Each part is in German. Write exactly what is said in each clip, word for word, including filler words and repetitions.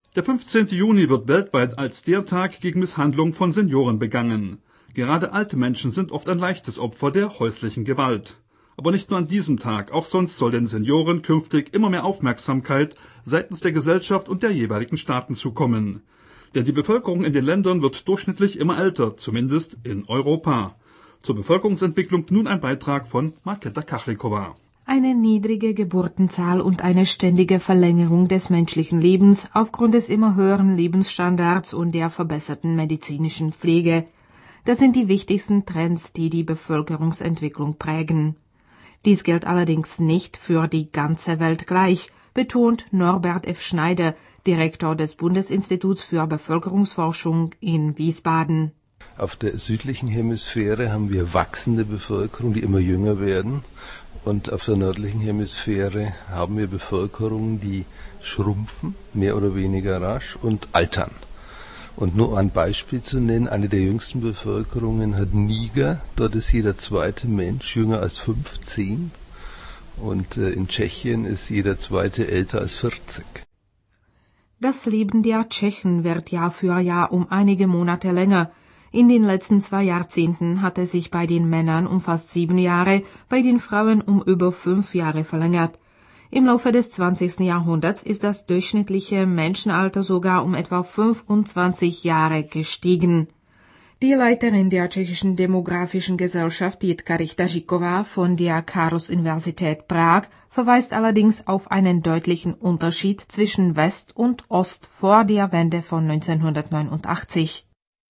Der fünfzehnte Juni wird weltweit als der Tag gegen Misshandlung von Senioren begangen. Gerade alte Menschen sind oft ein leichtes Opfer der häuslichen Gewalt. Aber nicht nur an diesem Tag, auch sonst soll den Senioren künftig immer mehr Aufmerksamkeit seitens der Gesellschaft und der jeweiligen Staaten zukommen. Denn die Bevölkerung in den Ländern wird durchschnittlich immer älter, zumindest in Europa. Zur Bevölkerungsentwicklung nun ein Beitrag von Markéta Kachlikova. Eine niedrige Geburtenzahl und eine ständige Verlängerung des menschlichen Lebens aufgrund des immer höheren Lebensstandards und der verbesserten medizinischen Pflege. Das sind die wichtigsten Trends, die die Bevölkerungsentwicklung prägen. Dies gilt allerdings nicht für die ganze Welt gleich, betont Norbert F. Schneider, Direktor des Bundesinstituts für Bevölkerungsforschung in Wiesbaden. Auf der südlichen Hemisphäre haben wir wachsende Bevölkerung, die immer jünger werden. Und auf der nördlichen Hemisphäre haben wir Bevölkerungen, die schrumpfen, mehr oder weniger rasch, und altern. Und nur ein Beispiel zu nennen, eine der jüngsten Bevölkerungen hat Niger, dort ist jeder zweite Mensch jünger als fünfzehn. Und äh, in Tschechien ist jeder zweite älter als vierzig. Das Leben der Tschechen wird Jahr für Jahr um einige Monate länger. In den letzten zwei Jahrzehnten hat es sich bei den Männern um fast sieben Jahre, bei den Frauen um über fünf Jahre verlängert. Im Laufe des zwanzigsten Jahrhunderts ist das durchschnittliche Menschenalter sogar um etwa fünfundzwanzig Jahre gestiegen. Die Leiterin der tschechischen demografischen Gesellschaft Jitka Richtaříková von der Karls-Universität Prag verweist allerdings auf einen deutlichen Unterschied zwischen West und Ost vor der Wende von neunzehnhundertneunundachtzig.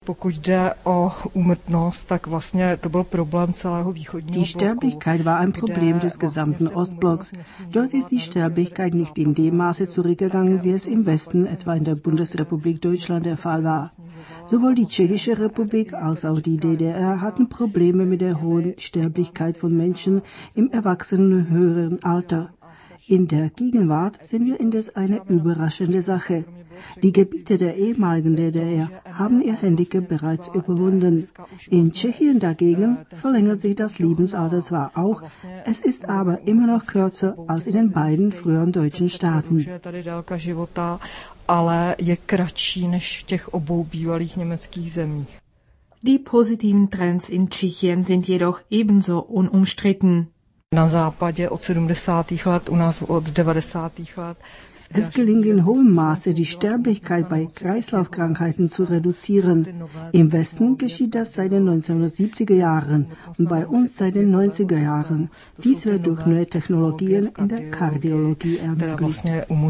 Die Sterblichkeit war ein Problem des gesamten Ostblocks. Dort ist die Sterblichkeit nicht in dem Maße zurückgegangen, wie es im Westen, etwa in der Bundesrepublik Deutschland, der Fall war. Sowohl die Tschechische Republik als auch die D D R hatten Probleme mit der hohen Sterblichkeit von Menschen im erwachsenen höheren Alter. In der Gegenwart sehen wir indes eine überraschende Sache. Die Gebiete der ehemaligen D D R haben ihr Handicap bereits überwunden. In Tschechien dagegen verlängert sich das Lebensalter zwar auch, es ist aber immer noch kürzer als in den beiden früheren deutschen Staaten. Die positiven Trends in Tschechien sind jedoch ebenso unumstritten. Es gelingt in hohem Maße, die Sterblichkeit bei Kreislaufkrankheiten zu reduzieren. Im Westen geschieht das seit den neunzehnhundertsiebziger Jahren und bei uns seit den neunziger Jahren. Dies wird durch neue Technologien in der Kardiologie ermöglicht.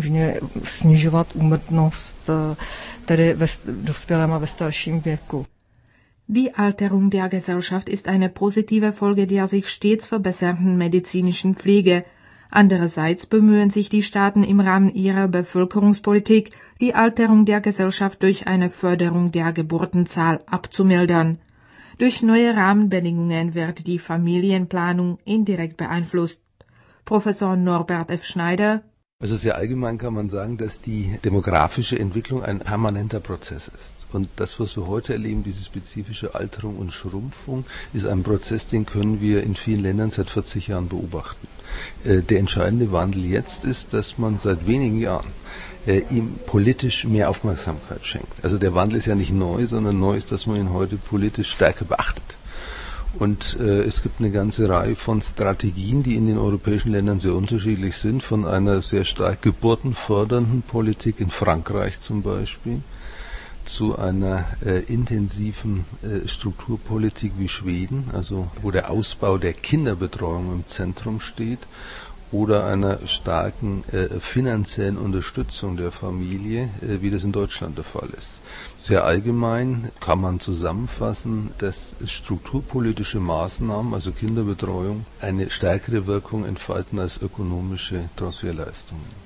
Die Alterung der Gesellschaft ist eine positive Folge der sich stets verbessernden medizinischen Pflege. Andererseits bemühen sich die Staaten im Rahmen ihrer Bevölkerungspolitik, die Alterung der Gesellschaft durch eine Förderung der Geburtenzahl abzumildern. Durch neue Rahmenbedingungen wird die Familienplanung indirekt beeinflusst. Professor Norbert F. Schneider: Also sehr allgemein kann man sagen, dass die demografische Entwicklung ein permanenter Prozess ist. Und das, was wir heute erleben, diese spezifische Alterung und Schrumpfung, ist ein Prozess, den können wir in vielen Ländern seit vierzig Jahren beobachten. Äh, der entscheidende Wandel jetzt ist, dass man seit wenigen Jahren äh, ihm politisch mehr Aufmerksamkeit schenkt. Also der Wandel ist ja nicht neu, sondern neu ist, dass man ihn heute politisch stärker beachtet. Und äh, es gibt eine ganze Reihe von Strategien, die in den europäischen Ländern sehr unterschiedlich sind, von einer sehr stark geburtenfördernden Politik in Frankreich zum Beispiel, zu einer äh, intensiven äh, Strukturpolitik wie Schweden, also wo der Ausbau der Kinderbetreuung im Zentrum steht, oder einer starken äh, finanziellen Unterstützung der Familie, äh, wie das in Deutschland der Fall ist. Sehr allgemein kann man zusammenfassen, dass strukturpolitische Maßnahmen, also Kinderbetreuung, eine stärkere Wirkung entfalten als ökonomische Transferleistungen.